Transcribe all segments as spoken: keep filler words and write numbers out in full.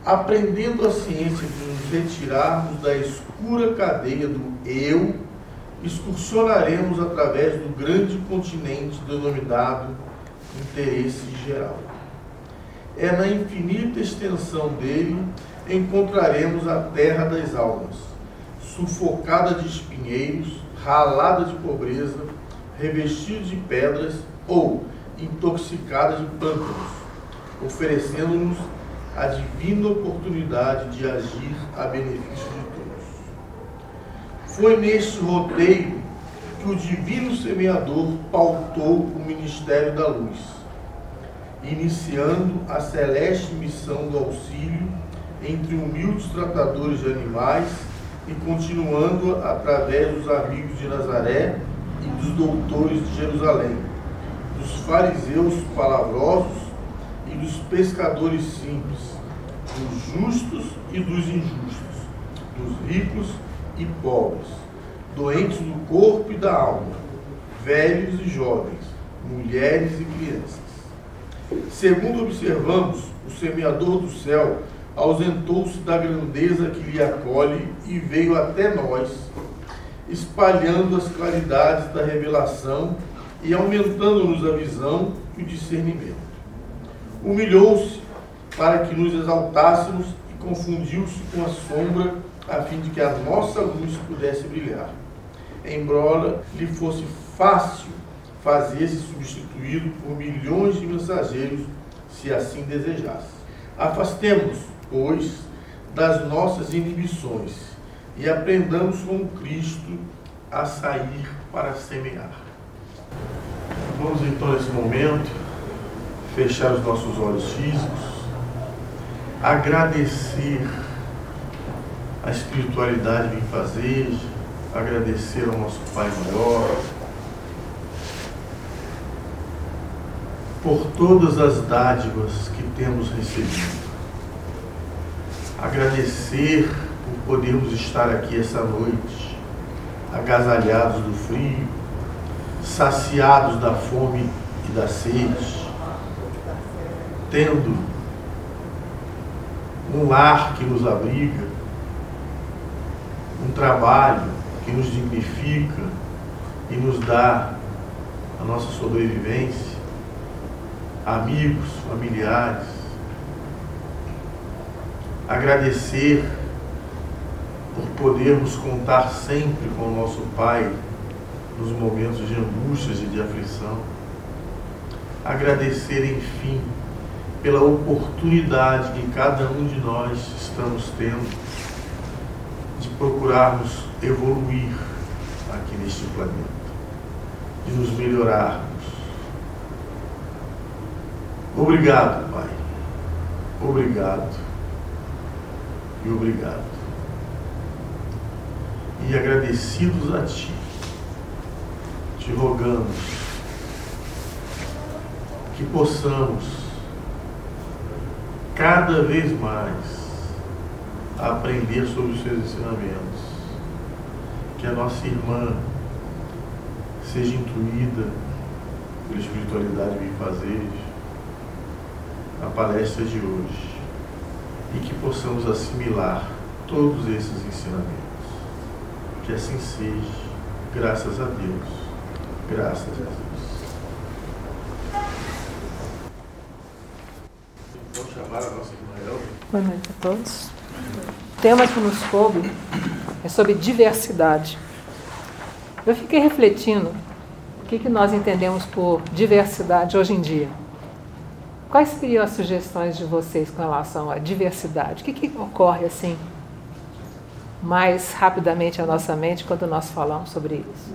aprendendo a ciência de nos retirarmos da escura cadeia do eu, excursionaremos através do grande continente denominado interesse geral. É na infinita extensão dele encontraremos a terra das almas, sufocada de espinheiros, ralada de pobreza, revestida de pedras ou intoxicada de pântanos, oferecendo-nos a divina oportunidade de agir a benefício de todos. Foi neste roteiro que o divino semeador pautou o ministério da luz, iniciando a celeste missão do auxílio entre humildes tratadores de animais e continuando através dos amigos de Nazaré e dos doutores de Jerusalém, dos fariseus palavrosos e dos pescadores simples, dos justos e dos injustos, dos ricos e pobres, doentes do corpo e da alma, velhos e jovens, mulheres e crianças. Segundo observamos, o semeador do céu ausentou-se da grandeza que lhe acolhe e veio até nós, espalhando as claridades da revelação e aumentando-nos a visão e o discernimento. Humilhou-se para que nos exaltássemos e confundiu-se com a sombra a fim de que a nossa luz pudesse brilhar. Embora lhe fosse fácil fazer-se substituído por milhões de mensageiros, se assim desejasse. Afastemo-nos, pois, das nossas inibições e aprendamos com Cristo a sair para semear. Vamos então, nesse momento, fechar os nossos olhos físicos, agradecer a espiritualidade que vem fazer, agradecer ao nosso Pai Maior por todas as dádivas que temos recebido. Agradecer por podermos estar aqui essa noite, agasalhados do frio, saciados da fome e da sede, tendo um lar que nos abriga, um trabalho que nos dignifica e nos dá a nossa sobrevivência, amigos, familiares. Agradecer por podermos contar sempre com o nosso Pai nos momentos de angústias e de aflição. Agradecer, enfim, pela oportunidade que cada um de nós estamos tendo de procurarmos evoluir aqui neste planeta, de nos melhorarmos. Obrigado, Pai. Obrigado e obrigado. E agradecidos a Ti, te rogamos que possamos cada vez mais aprender sobre os Seus ensinamentos, que a nossa irmã seja intuída pela espiritualidade que vem fazer a palestra de hoje e que possamos assimilar todos esses ensinamentos. Que assim seja, graças a Deus, graças a Deus. Vou chamar a nossa irmã Elza. Boa noite a todos. O tema que nos coube é sobre diversidade. Eu fiquei refletindo o que, que nós entendemos por diversidade hoje em dia. Quais seriam as sugestões de vocês com relação à diversidade? O que, que ocorre assim mais rapidamente à nossa mente quando nós falamos sobre isso?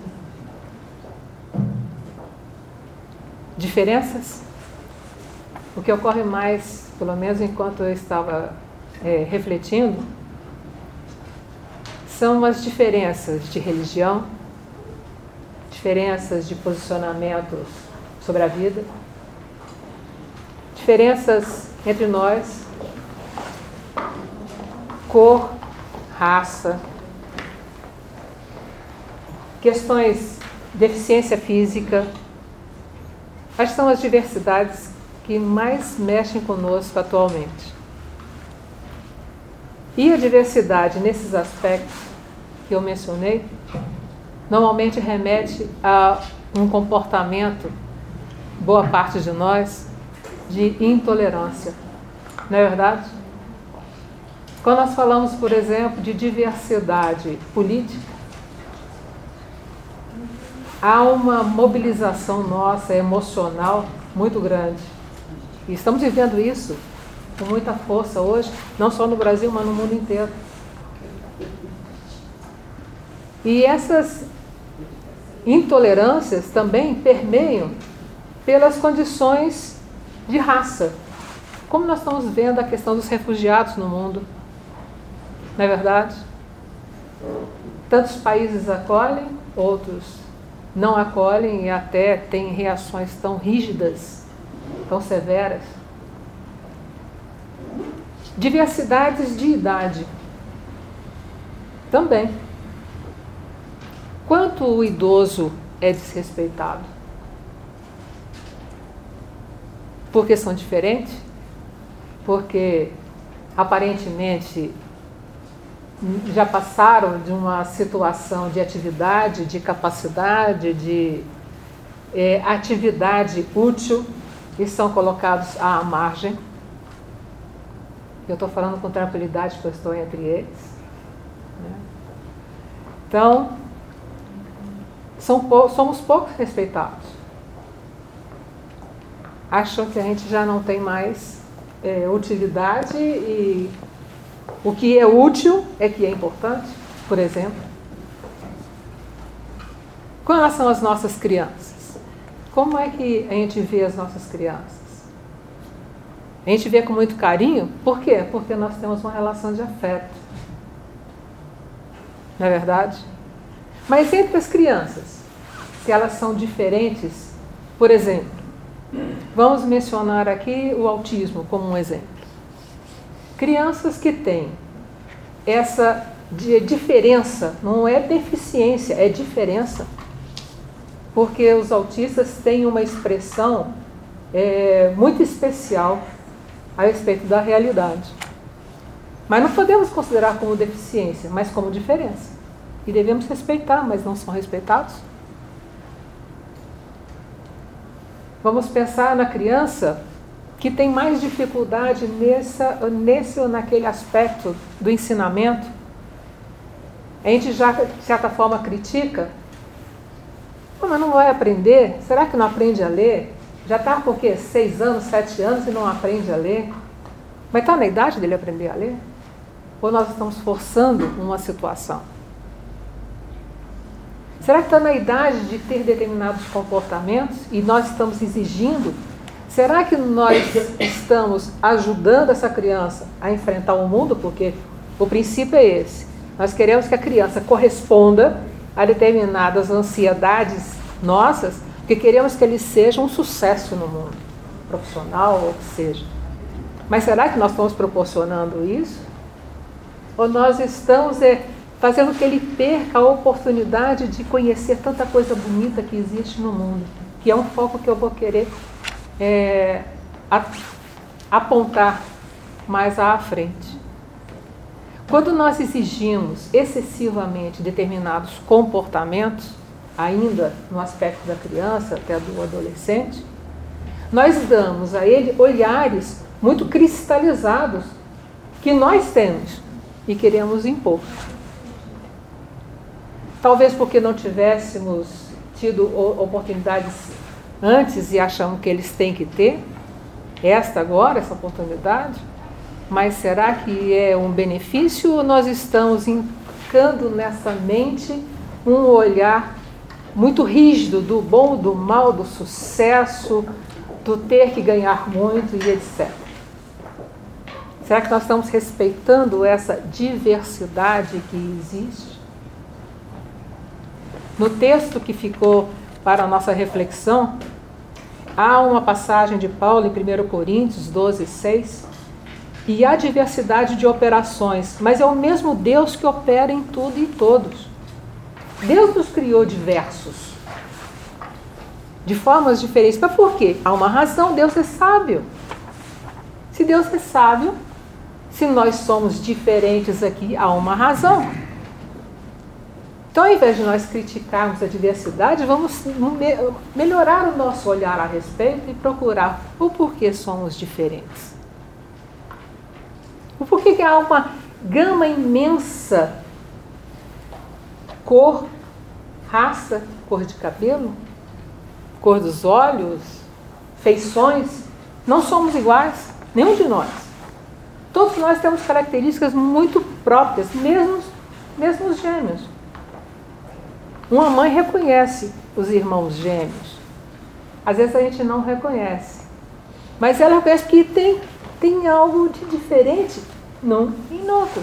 Diferenças? O que ocorre mais, pelo menos enquanto eu estava é, refletindo, são as diferenças de religião, diferenças de posicionamento sobre a vida, diferenças entre nós, cor, raça, questões de deficiência física. Quais são as diversidades que mais mexem conosco atualmente? E a diversidade nesses aspectos que eu mencionei, normalmente remete a um comportamento, boa parte de nós, de intolerância. Não é verdade? Quando nós falamos, por exemplo, de diversidade política, há uma mobilização nossa, emocional, muito grande. E estamos vivendo isso com muita força hoje, não só no Brasil, mas no mundo inteiro. E essas intolerâncias também permeiam pelas condições de raça. Como nós estamos vendo a questão dos refugiados no mundo. Não é verdade? Tantos países acolhem, outros não acolhem e até têm reações tão rígidas, tão severas. Diversidades de idade. Também. Quanto o idoso é desrespeitado? Porque são diferentes? Porque aparentemente já passaram de uma situação de atividade, de capacidade, de é, atividade útil e são colocados à margem. Eu estou falando com tranquilidade porque eu estou entre eles. Né? Então, são pou- somos poucos respeitados. Acham que a gente já não tem mais é, utilidade e o que é útil é que é importante, por exemplo. Com relação às nossas crianças, como é que a gente vê as nossas crianças? A gente vê com muito carinho, por quê? Porque nós temos uma relação de afeto. Não é verdade? Mas entre as crianças, se elas são diferentes, por exemplo, vamos mencionar aqui o autismo como um exemplo. Crianças que têm essa diferença, não é deficiência, é diferença. Porque os autistas têm uma expressão é, muito especial a respeito da realidade. Mas não podemos considerar como deficiência, mas como diferença. E devemos respeitar, mas não são respeitados. Vamos pensar na criança que tem mais dificuldade nessa, nesse ou naquele aspecto do ensinamento. A gente já, de certa forma, critica. Oh, mas não vai aprender? Será que não aprende a ler? Já está por quê? Seis anos, sete anos e não aprende a ler? Mas está na idade dele aprender a ler? Ou nós estamos forçando uma situação? Será que está na idade de ter determinados comportamentos e nós estamos exigindo? Será que nós estamos ajudando essa criança a enfrentar o mundo? Porque o princípio é esse. Nós queremos que a criança corresponda a determinadas ansiedades nossas, porque queremos que ele seja um sucesso no mundo, profissional ou que seja. Mas será que nós estamos proporcionando isso? Ou nós estamos é, fazendo que ele perca a oportunidade de conhecer tanta coisa bonita que existe no mundo, que é um foco que eu vou querer é, apontar mais à frente. Quando nós exigimos excessivamente determinados comportamentos, ainda no aspecto da criança até do adolescente, nós damos a ele olhares muito cristalizados que nós temos e queremos impor. Talvez porque não tivéssemos tido oportunidades antes e achamos que eles têm que ter esta agora, essa oportunidade. Mas será que é um benefício ou nós estamos incando nessa mente um olhar muito rígido do bom, do mal, do sucesso, do ter que ganhar muito e etcétera. Será que nós estamos respeitando essa diversidade que existe? No texto que ficou para a nossa reflexão, há uma passagem de Paulo em primeira Coríntios doze, seis, e há diversidade de operações, mas é o mesmo Deus que opera em tudo e todos. Deus nos criou diversos, de formas diferentes. Mas por quê? Há uma razão, Deus é sábio. Se Deus é sábio, Se nós somos diferentes aqui, há uma razão. Então, ao invés de nós criticarmos a diversidade, vamos me- melhorar o nosso olhar a respeito e procurar o porquê somos diferentes. O porquê que há uma gama imensa, cor, raça, cor de cabelo, cor dos olhos, feições, não somos iguais, nenhum de nós. Todos nós temos características muito próprias, mesmo, mesmo os gêmeos. Uma mãe reconhece os irmãos gêmeos. Às vezes a gente não reconhece. Mas ela reconhece que tem, tem algo de diferente num e no outro.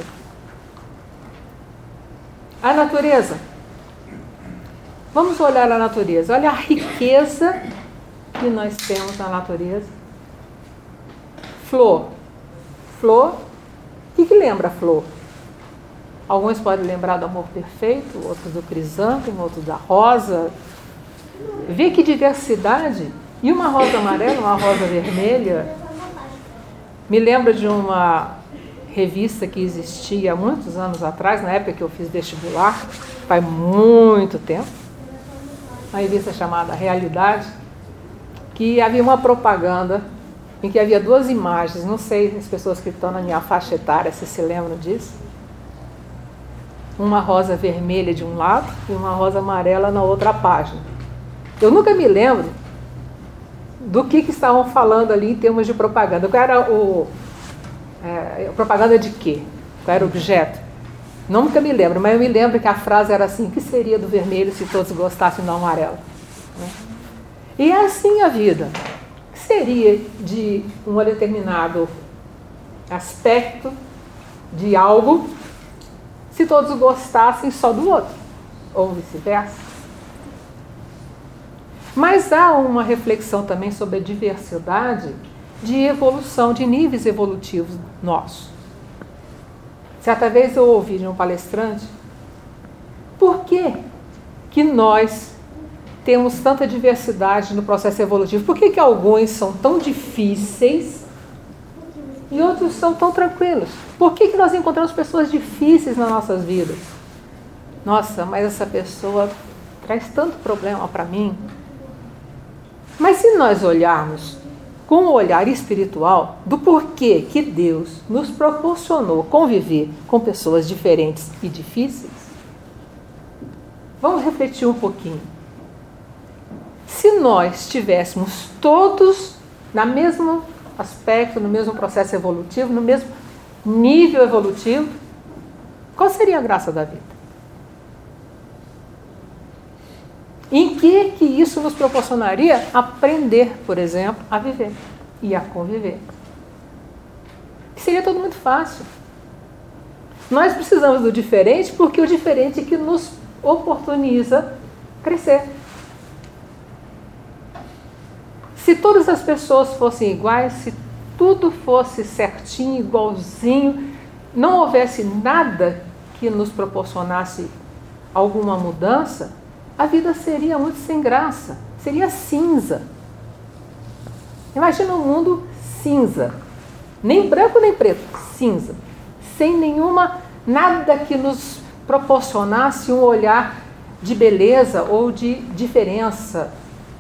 A natureza. Vamos olhar a natureza. Olha a riqueza que nós temos na natureza. Flor. Flor. O que, que lembra a flor? Alguns podem lembrar do amor perfeito, outros do crisântemo, outros da rosa. Vê que diversidade. E uma rosa amarela, uma rosa vermelha. Me lembra de uma revista que existia há muitos anos atrás, na época que eu fiz vestibular, faz muito tempo. Uma revista chamada Realidade, que havia uma propaganda em que havia duas imagens. Não sei as pessoas que estão na minha faixa etária se se lembram disso. Uma rosa vermelha de um lado e uma rosa amarela na outra página. Eu nunca me lembro do que, que estavam falando ali em termos de propaganda. Qual era o... É, propaganda de quê? Qual era o objeto? Nunca me lembro, mas eu me lembro que a frase era assim: o que seria do vermelho se todos gostassem do amarelo? Né? E é assim a vida. O que seria de um determinado aspecto de algo se todos gostassem só do outro, ou vice-versa? Mas há uma reflexão também sobre a diversidade de evolução, de níveis evolutivos nossos. Certa vez eu ouvi de um palestrante, por que que nós temos tanta diversidade no processo evolutivo? Por que que alguns são tão difíceis e outros são tão tranquilos? Por que que nós encontramos pessoas difíceis nas nossas vidas? Nossa, mas essa pessoa traz tanto problema para mim. Mas se nós olharmos com o olhar espiritual do porquê que Deus nos proporcionou conviver com pessoas diferentes e difíceis, vamos refletir um pouquinho. Se nós estivéssemos todos no mesmo aspecto, no mesmo processo evolutivo, no mesmo nível evolutivo, qual seria a graça da vida? Em que que isso nos proporcionaria aprender, por exemplo, a viver e a conviver? Seria tudo muito fácil. Nós precisamos do diferente porque o diferente é que nos oportuniza crescer. Se todas as pessoas fossem iguais, se tudo fosse certinho, igualzinho, não houvesse nada que nos proporcionasse alguma mudança, a vida seria muito sem graça, seria cinza. Imagina um mundo cinza, nem branco nem preto, cinza, sem nenhuma, nada que nos proporcionasse um olhar de beleza ou de diferença.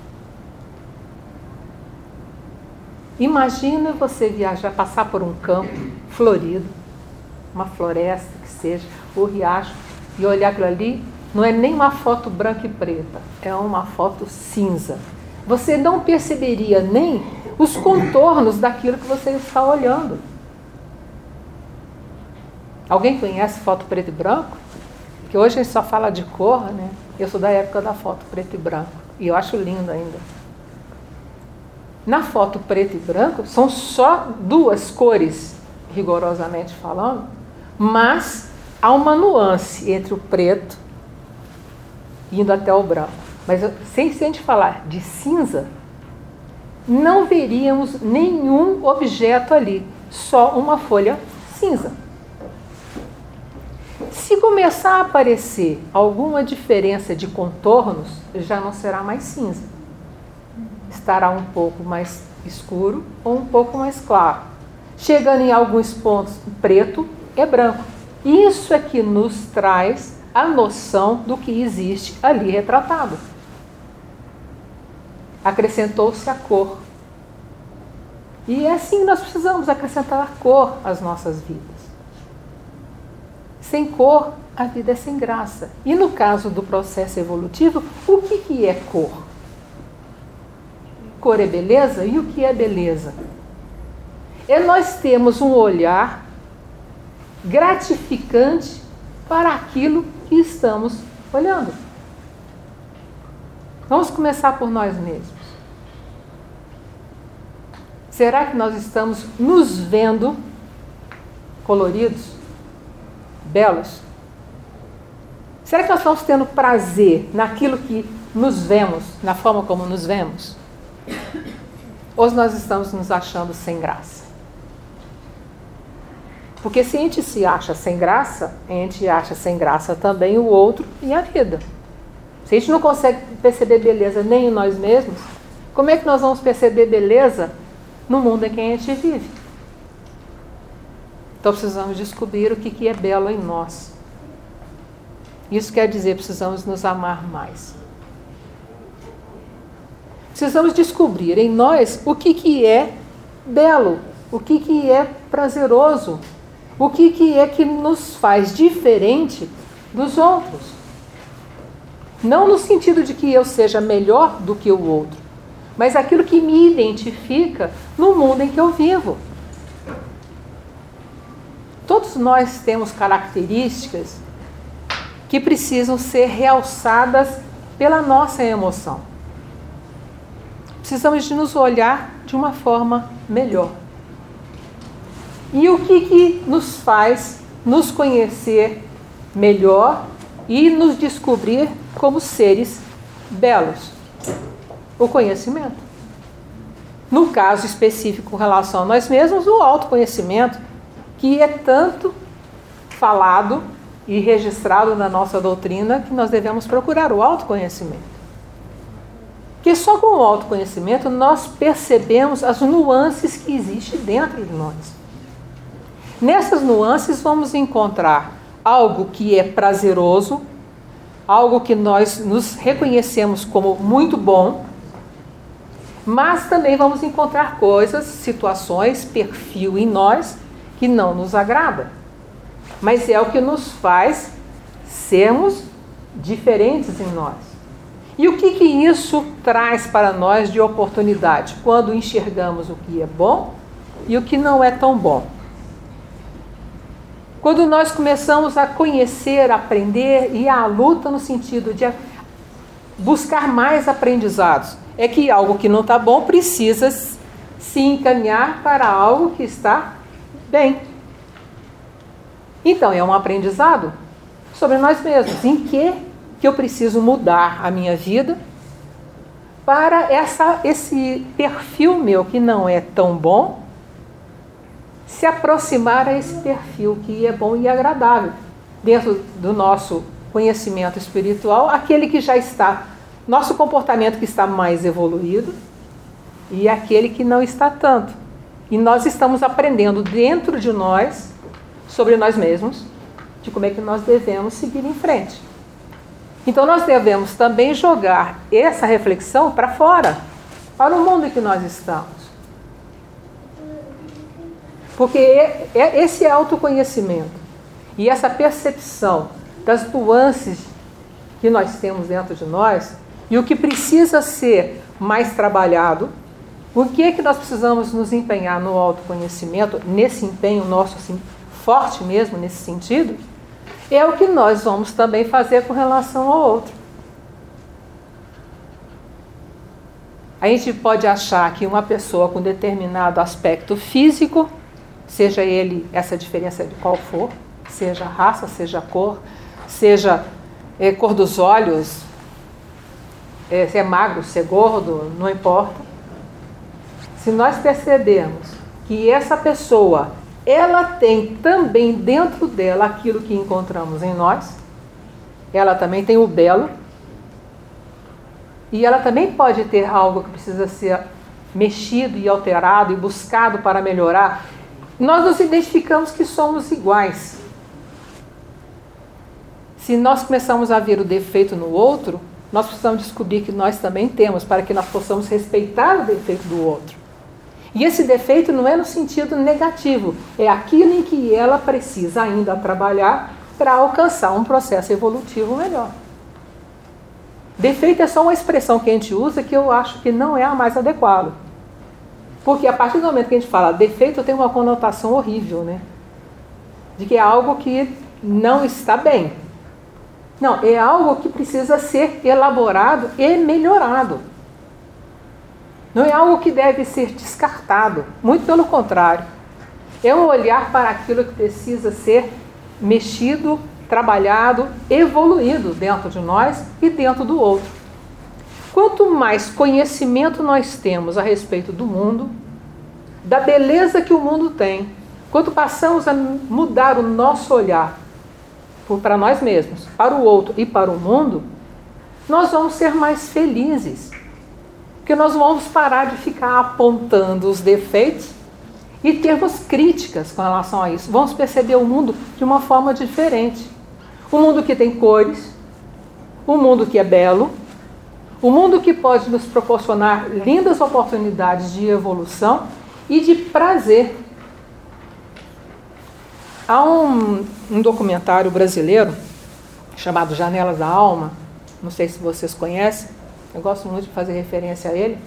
Imagina você viajar, passar por um campo florido, uma floresta que seja, ou riacho, e olhar aquilo ali. Não é nem uma foto branca e preta, é uma foto cinza. Você não perceberia nem os contornos daquilo que você está olhando. Alguém conhece foto preto e branco? Que hoje a gente só fala de cor, né? Eu sou da época da foto preto e branco, e eu acho lindo ainda. Na foto preto e branco, são só duas cores, rigorosamente falando, mas há uma nuance entre o preto indo até o branco. Mas sem se a gente falar de cinza, não veríamos nenhum objeto ali, só uma folha cinza. Se começar a aparecer alguma diferença de contornos, já não será mais cinza. Estará um pouco mais escuro ou um pouco mais claro. chegando em alguns pontos preto, é branco. Isso é que nos traz a noção do que existe ali retratado. Acrescentou-se a cor. E é assim que nós precisamos acrescentar a cor às nossas vidas. Sem cor, a vida é sem graça. E no caso do processo evolutivo, o que, que é cor? Cor é beleza? E o que é beleza? É nós termos um olhar gratificante para aquilo que estamos olhando. Vamos começar por nós mesmos. Será que nós estamos nos vendo coloridos, belos? Será que nós estamos tendo prazer naquilo que nos vemos, na forma como nos vemos? Ou nós estamos nos achando sem graça? Porque se a gente se acha sem graça, a gente acha sem graça também o outro e a vida. Se a gente não consegue perceber beleza nem em nós mesmos, como é que nós vamos perceber beleza no mundo em que a gente vive? Então precisamos descobrir o que é belo em nós. Isso quer dizer, precisamos nos amar mais. Precisamos descobrir em nós o que, que é belo, o que, que é prazeroso, o que, que é que nos faz diferente dos outros. Não no sentido de que eu seja melhor do que o outro, mas aquilo que me identifica no mundo em que eu vivo. Todos nós temos características que precisam ser realçadas pela nossa emoção. Precisamos de nos olhar de uma forma melhor. E o que, que nos faz nos conhecer melhor e nos descobrir como seres belos? O conhecimento. No caso específico com relação a nós mesmos, o autoconhecimento, que é tanto falado e registrado na nossa doutrina que nós devemos procurar o autoconhecimento. Porque só com o autoconhecimento nós percebemos as nuances que existem dentro de nós. Nessas nuances vamos encontrar algo que é prazeroso, algo que nós nos reconhecemos como muito bom, mas também vamos encontrar coisas, situações, perfil em nós que não nos agrada. Mas é o que nos faz sermos diferentes em nós. E o que, que isso traz para nós de oportunidade? Quando enxergamos o que é bom e o que não é tão bom. Quando nós começamos a conhecer, aprender e a luta no sentido de buscar mais aprendizados. É que algo que não está bom precisa se encaminhar para algo que está bem. Então, é um aprendizado sobre nós mesmos. Em que, que eu preciso mudar a minha vida para essa, esse perfil meu que não é tão bom se aproximar a esse perfil que é bom e agradável dentro do nosso conhecimento espiritual, aquele que já está, nosso comportamento que está mais evoluído e aquele que não está tanto. E nós estamos aprendendo dentro de nós, sobre nós mesmos, de como é que nós devemos seguir em frente. Então nós devemos também jogar essa reflexão para fora, para o mundo em que nós estamos. Porque esse autoconhecimento e essa percepção das nuances que nós temos dentro de nós e o que precisa ser mais trabalhado, o que é que nós precisamos nos empenhar no autoconhecimento, nesse empenho nosso assim, forte mesmo nesse sentido, é o que nós vamos também fazer com relação ao outro. A gente pode achar que uma pessoa com determinado aspecto físico, seja ele essa diferença de qual for, seja raça, seja cor, seja é, cor dos olhos, é, se é magro, se é gordo, não importa. Se nós percebermos que essa pessoa, ela tem também dentro dela aquilo que encontramos em nós, ela também tem o belo, e ela também pode ter algo que precisa ser mexido e alterado e buscado para melhorar. nós nos identificamos que somos iguais. Se nós começamos a ver o defeito no outro, nós precisamos descobrir que nós também temos, para que nós possamos respeitar o defeito do outro. E esse defeito não é no sentido negativo, é aquilo em que ela precisa ainda trabalhar para alcançar um processo evolutivo melhor. Defeito é só uma expressão que a gente usa que eu acho que não é a mais adequada. Porque a partir do momento que a gente fala defeito, tem uma conotação horrível, né? De que é algo que não está bem. Não, é algo que precisa ser elaborado e melhorado. Não é algo que deve ser descartado. Muito pelo contrário. É um olhar para aquilo que precisa ser mexido, trabalhado, evoluído dentro de nós e dentro do outro. Quanto mais conhecimento nós temos a respeito do mundo, da beleza que o mundo tem, quando passamos a mudar o nosso olhar para nós mesmos, para o outro e para o mundo, nós vamos ser mais felizes. Porque nós vamos parar de ficar apontando os defeitos e termos críticas com relação a isso. Vamos perceber o mundo de uma forma diferente. Um mundo que tem cores, um mundo que é belo, um mundo que pode nos proporcionar lindas oportunidades de evolução e de prazer. Há um, um documentário brasileiro chamado Janelas da Alma, não sei se vocês conhecem, eu gosto muito de fazer referência a ele.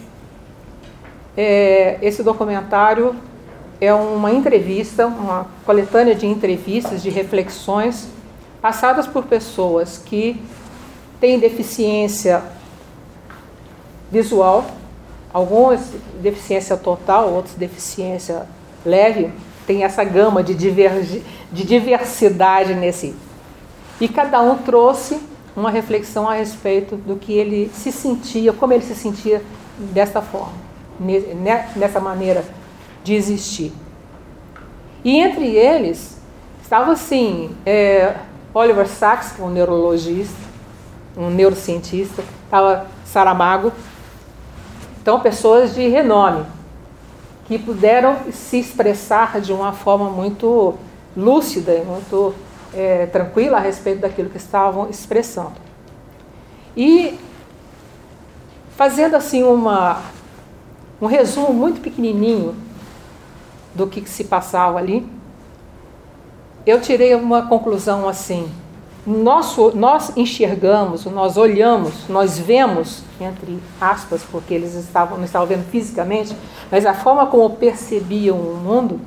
É, esse documentário é uma entrevista, uma coletânea de entrevistas, de reflexões passadas por pessoas que têm deficiência visual, alguns deficiência total, outros deficiência leve, tem essa gama de, divergi, de diversidade nesse. E cada um trouxe uma reflexão a respeito do que ele se sentia, como ele se sentia dessa forma, nessa maneira de existir. E entre eles estava assim, é, Oliver Sacks, um neurologista, um neurocientista, estava Saramago, então pessoas de renome, que puderam se expressar de uma forma muito lúcida e muito é, tranquila a respeito daquilo que estavam expressando. E fazendo assim uma, um resumo muito pequenininho do que, que se passava ali, eu tirei uma conclusão assim: nós, nós enxergamos, nós olhamos, nós vemos, entre aspas, porque eles estavam, não estavam vendo fisicamente, mas a forma como percebiam o mundo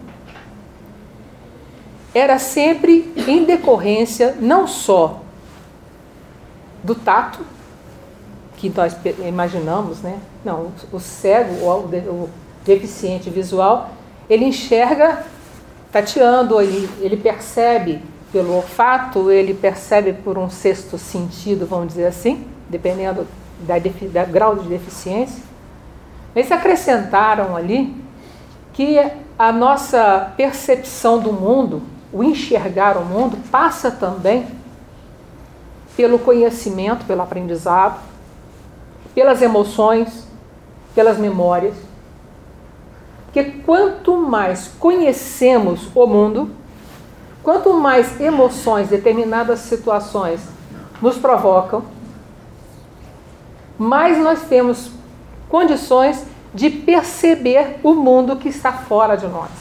era sempre em decorrência não só do tato, que nós imaginamos, né? Não, o cego, o, o deficiente visual, ele enxerga tateando, ele, ele percebe pelo olfato, ele percebe por um sexto sentido, vamos dizer assim, dependendo da, da grau de deficiência. Eles acrescentaram ali que a nossa percepção do mundo, o enxergar o mundo, passa também pelo conhecimento, pelo aprendizado, pelas emoções, pelas memórias. Porque quanto mais conhecemos o mundo, quanto mais emoções, determinadas situações nos provocam, mais nós temos condições de perceber o mundo que está fora de nós.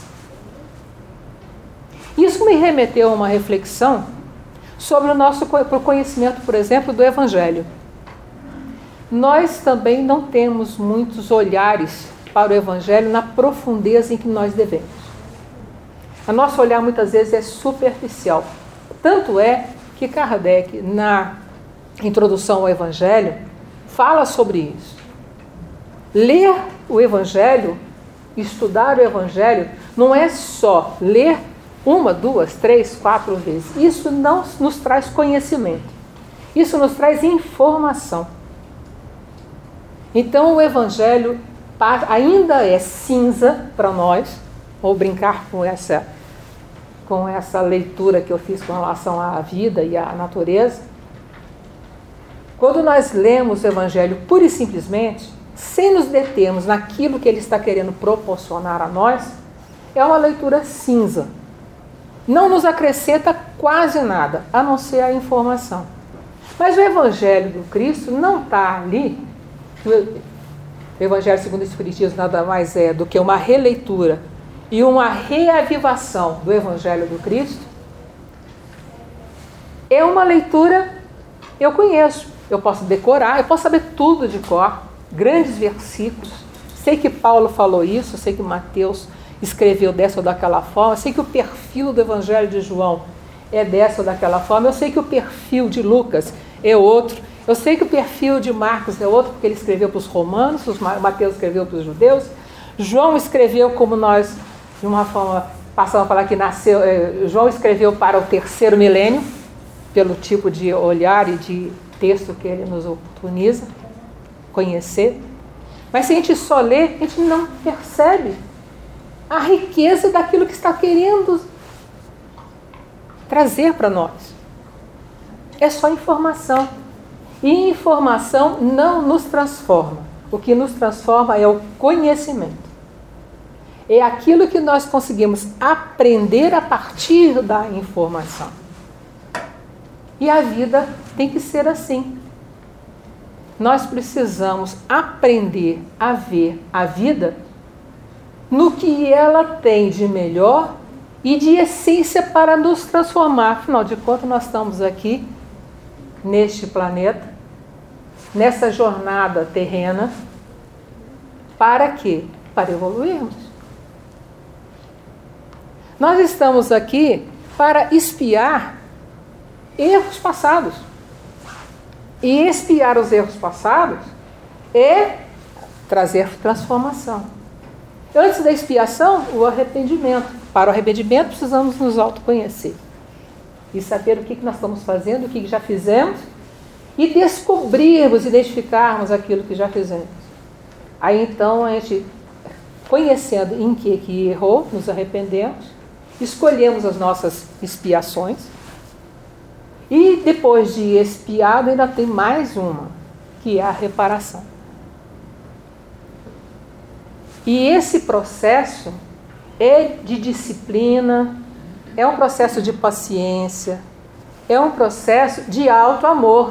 Isso me remeteu a uma reflexão sobre o nosso conhecimento, por exemplo, do Evangelho. Nós também não temos muitos olhares para o Evangelho na profundeza em que nós devemos. O nosso olhar muitas vezes é superficial. Tanto é que Kardec, na introdução ao Evangelho, fala sobre isso. Ler o Evangelho, estudar o Evangelho, não é só ler uma, duas, três, quatro vezes. Isso não nos traz conhecimento. Isso nos traz informação. Então o Evangelho ainda é cinza para nós. Vou brincar com essa, com essa leitura que eu fiz com relação à vida e à natureza. Quando nós lemos o Evangelho pura e simplesmente, sem nos determos naquilo que ele está querendo proporcionar a nós, é uma leitura cinza. Não nos acrescenta quase nada, a não ser a informação. Mas o Evangelho do Cristo não está ali. O Evangelho segundo o Espiritismo nada mais é do que uma releitura e uma reavivação do Evangelho do Cristo. É uma leitura, eu conheço, eu posso decorar, eu posso saber tudo de cor, grandes versículos. Sei que Paulo falou isso, sei que Mateus escreveu dessa ou daquela forma, sei que o perfil do Evangelho de João é dessa ou daquela forma, eu sei que o perfil de Lucas é outro, eu sei que o perfil de Marcos é outro, porque ele escreveu para os romanos, os Mateus escreveu para os judeus, João escreveu como nós, de uma forma, passamos a falar que nasceu, eh, João escreveu para o terceiro milênio, pelo tipo de olhar e de texto que ele nos oportuniza conhecer. Mas se a gente só lê, a gente não percebe a riqueza daquilo que está querendo trazer para nós. É só informação. E informação não nos transforma. O que nos transforma é o conhecimento. É aquilo que nós conseguimos aprender a partir da informação. E a vida tem que ser assim. Nós precisamos aprender a ver a vida no que ela tem de melhor e de essência para nos transformar. Afinal de contas, nós estamos aqui, neste planeta, nessa jornada terrena, para quê? Para evoluirmos. Nós estamos aqui para espiar erros passados. E espiar os erros passados é trazer transformação. Antes da expiação, o arrependimento. Para o arrependimento, precisamos nos autoconhecer. E saber o que nós estamos fazendo, o que já fizemos, e descobrirmos, identificarmos aquilo que já fizemos. Aí então, a gente, conhecendo em que, que errou, nos arrependemos, escolhemos as nossas expiações, e depois de expiado, ainda tem mais uma, que é a reparação. E esse processo é de disciplina, é um processo de paciência, é um processo de alto amor.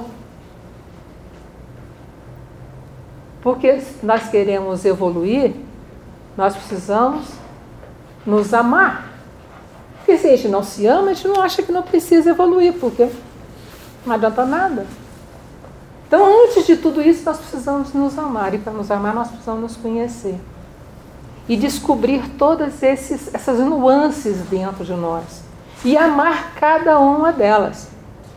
Porque se nós queremos evoluir, nós precisamos nos amar. Porque se a gente não se ama, a gente não acha que não precisa evoluir, porque não adianta nada. Então, antes de tudo isso, nós precisamos nos amar. E para nos amar, nós precisamos nos conhecer. E descobrir todas esses, essas nuances dentro de nós. E amar cada uma delas.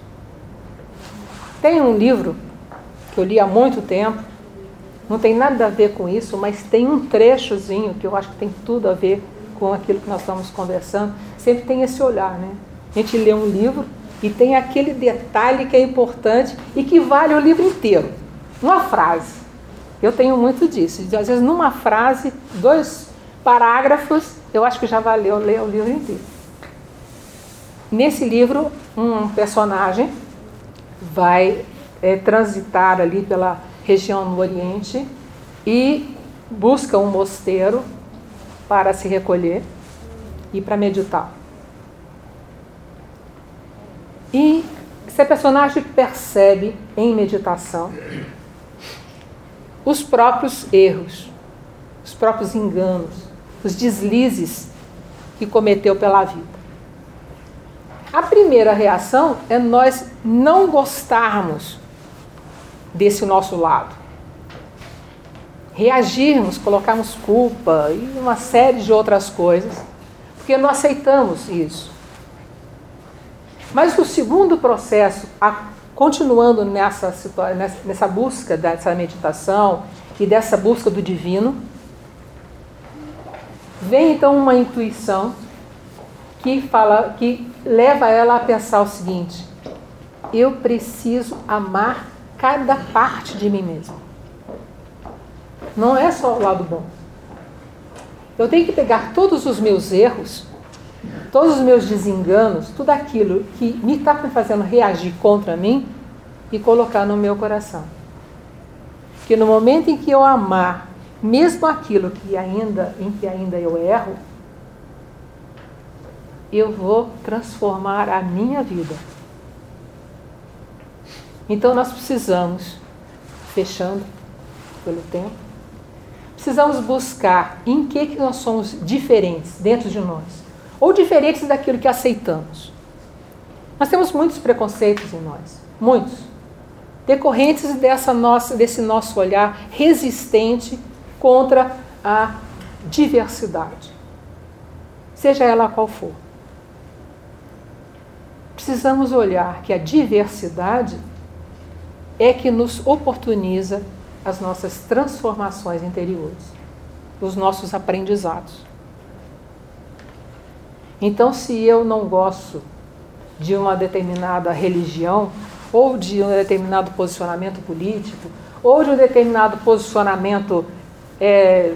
Tem um livro que eu li há muito tempo. Não tem nada a ver com isso, mas tem um trechozinho que eu acho que tem tudo a ver com aquilo que nós estamos conversando. Sempre tem esse olhar, né? A gente lê um livro e tem aquele detalhe que é importante e que vale o livro inteiro. Uma frase. Eu tenho muito disso. Às vezes, numa frase, dois parágrafos, eu acho que já valeu ler o livro inteiro. Nesse livro, um personagem vai é, transitar ali pela região no Oriente e busca um mosteiro para se recolher e para meditar. E esse personagem percebe em meditação os próprios erros, os próprios enganos, os deslizes que cometeu pela vida. A primeira reação é nós não gostarmos desse nosso lado. Reagirmos, colocarmos culpa e uma série de outras coisas, porque não aceitamos isso. Mas o segundo processo, a, continuando nessa, nessa, nessa busca dessa meditação e dessa busca do divino, vem então uma intuição que, fala, que leva ela a pensar o seguinte: eu preciso amar cada parte de mim mesmo. Não é só o lado bom. Eu tenho que pegar todos os meus erros, todos os meus desenganos, tudo aquilo que me está me fazendo reagir contra mim e colocar no meu coração. Porque no momento em que eu amar, mesmo aquilo que ainda, em que ainda eu erro, eu vou transformar a minha vida. Então nós precisamos, fechando pelo tempo, precisamos buscar em que, que nós somos diferentes dentro de nós, ou diferentes daquilo que aceitamos. Nós temos muitos preconceitos em nós, muitos, decorrentes dessa nossa, desse nosso olhar resistente contra a diversidade, seja ela qual for. Precisamos olhar que a diversidade é que nos oportuniza as nossas transformações interiores, os nossos aprendizados. Então, se eu não gosto de uma determinada religião, ou de um determinado posicionamento político, ou de um determinado posicionamento é,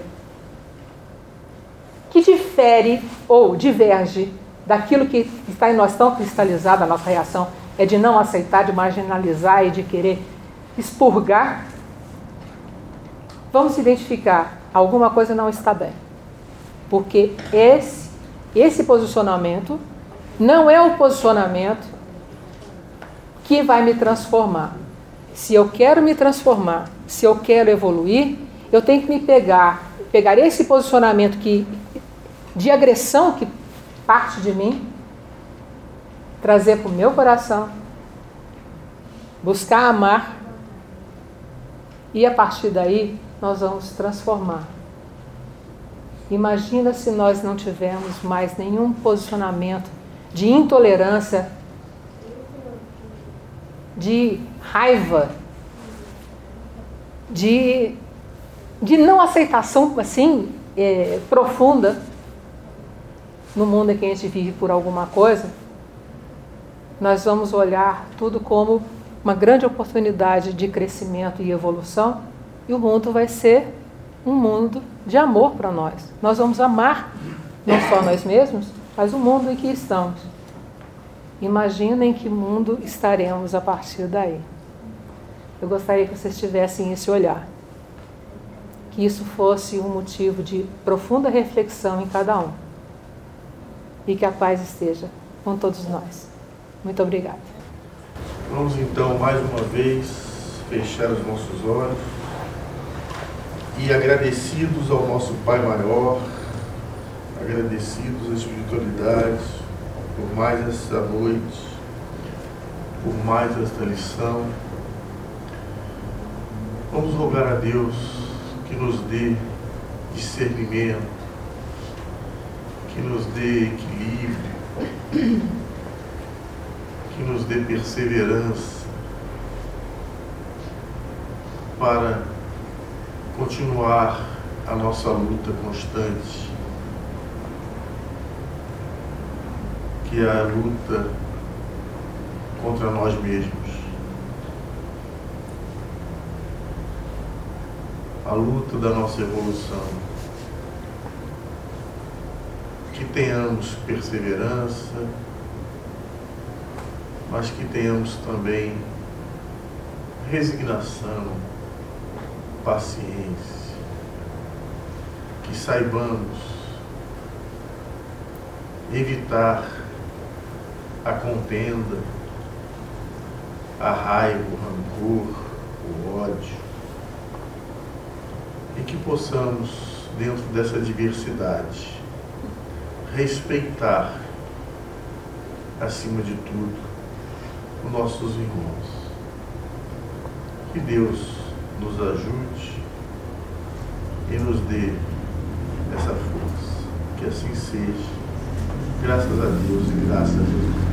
que difere ou diverge daquilo que está em nós tão cristalizado, a nossa reação é de não aceitar, de marginalizar e de querer expurgar, vamos identificar, alguma coisa não está bem. Porque esse, esse posicionamento não é o posicionamento que vai me transformar. Se eu quero me transformar, se eu quero evoluir, eu tenho que me pegar, pegar esse posicionamento que, de agressão que parte de mim, trazer para o meu coração, buscar amar, e a partir daí nós vamos transformar. Imagina se nós não tivermos mais nenhum posicionamento de intolerância, de raiva, de, de não aceitação assim é, profunda no mundo em que a gente vive por alguma coisa. Nós vamos olhar tudo como uma grande oportunidade de crescimento e evolução, e o mundo vai ser um mundo de amor para nós. Nós vamos amar não só nós mesmos, mas o mundo em que estamos. Imaginem que mundo estaremos a partir daí. Eu gostaria que vocês tivessem esse olhar, que isso fosse um motivo de profunda reflexão em cada um, e que a paz esteja com todos nós. Muito obrigada. Vamos então mais uma vez fechar os nossos olhos e agradecidos ao nosso Pai Maior, agradecidos à espiritualidade por mais essa noite, por mais esta lição. Vamos rogar a Deus que nos dê discernimento, que nos dê equilíbrio, que nos dê perseverança para continuar a nossa luta constante, que é a luta contra nós mesmos, a luta da nossa evolução. Que tenhamos perseverança, mas que tenhamos também resignação, paciência, que saibamos evitar a contenda, a raiva, o rancor, o ódio, e que possamos, dentro dessa diversidade, respeitar, acima de tudo, os nossos irmãos. Que Deus nos ajude e nos dê essa força. Que assim seja. Graças a Deus e graças a Jesus.